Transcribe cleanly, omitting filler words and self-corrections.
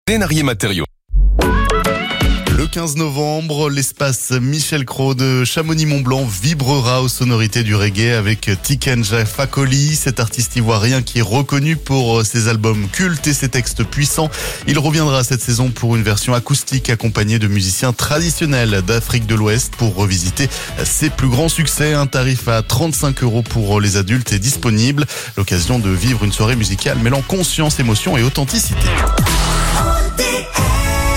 Lénarier Matériaux. Le 15 novembre, l'espace Michel Cros de Chamonix-Mont-Blanc vibrera aux sonorités du reggae avec Tiken Jah Fakoly, cet artiste ivoirien qui est reconnu pour ses albums cultes et ses textes puissants. Il reviendra cette saison pour une version acoustique accompagnée de musiciens traditionnels d'Afrique de l'Ouest pour revisiter ses plus grands succès. Un tarif à 35 € pour les adultes est disponible. L'occasion de vivre une soirée musicale mêlant conscience, émotion et authenticité.